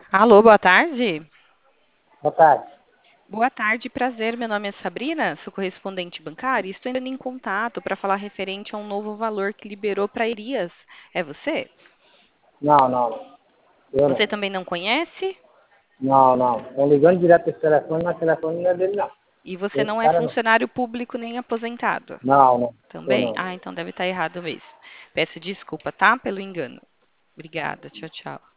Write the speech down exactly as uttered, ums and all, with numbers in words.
Alô, boa tarde. Boa tarde. Boa tarde, prazer. Meu nome é Sabrina, sou correspondente bancária e estou entrando em contato para falar referente a um novo valor que liberou para Erias. É você? Não, não, não. Eu Você não. também não conhece? Não, não. Estão ligando direto esse telefone, mas o telefone não é dele, não. E você Esse não é cara não. funcionário público nem aposentado? Não, não. Sou Também? não. Ah, então deve estar errado mesmo. Peço desculpa, tá? Pelo engano. Obrigada. Tchau, tchau.